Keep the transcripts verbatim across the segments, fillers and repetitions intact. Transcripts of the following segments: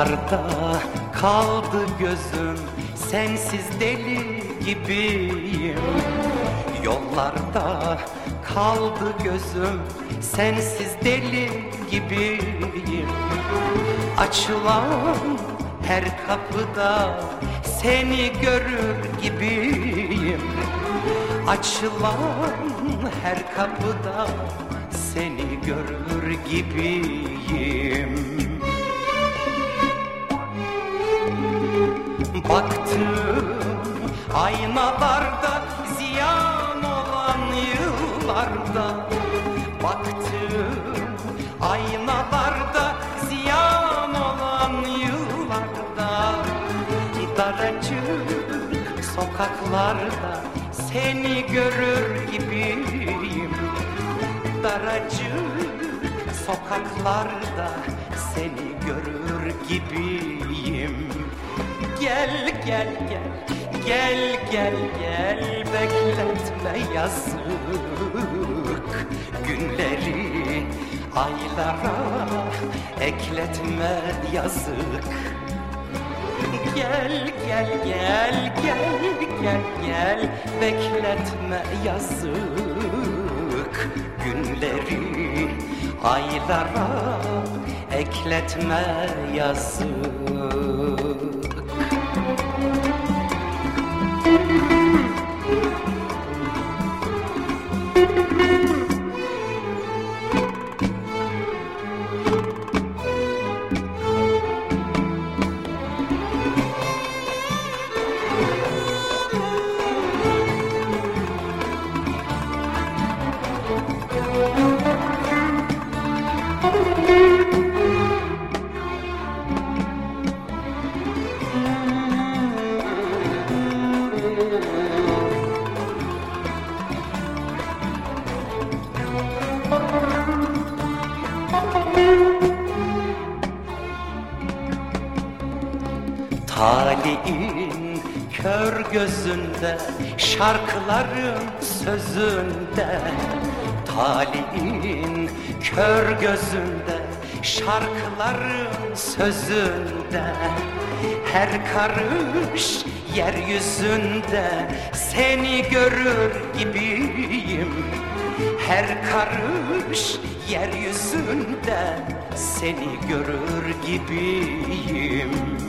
Yollarda kaldı gözüm, sensiz deli gibiyim. Yollarda kaldı gözüm, sensiz deli gibiyim. Açılan her kapıda seni görür gibiyim. Açılan her kapıda seni görür gibiyim. Baktım aynalarda ziyan olan yıllarda. Baktım aynalarda ziyan olan yıllarda. Daracık sokaklarda seni görür gibiyim. Daracık sokaklarda seni görür gibiyim. Gel gel gel, gel gel gel, bekletme yazık günleri aylara ekletme yazık. Gel gel gel gel gel gel, bekletme yazık günleri aylara ekletme yazık. Talihin kör gözünde, şarkıların sözünde. Talihin kör gözünde, şarkıların sözünde. Her karış yeryüzünde seni görür gibiyim. Her karış yeryüzünde seni görür gibiyim.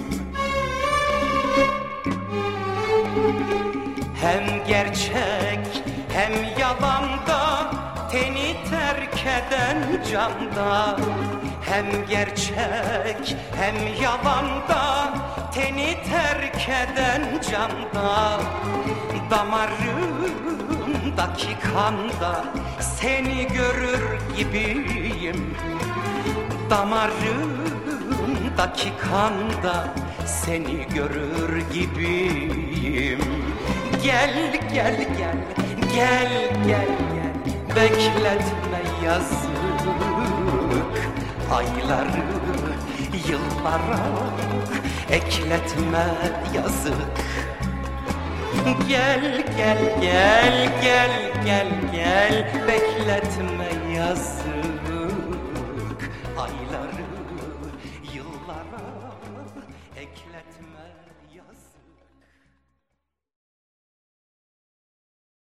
Hem gerçek hem yalanda, teni terk eden canda. Hem gerçek hem yalanda, teni terk eden canda. Damarımdaki kanda seni görür gibiyim. Damarımdaki kanda seni görür gibiyim. Gel gel gel, gel gel gel, bekletme yazık ayları yıllara ekletme yazık. Gel gel gel gel gel gel, bekletme yazık.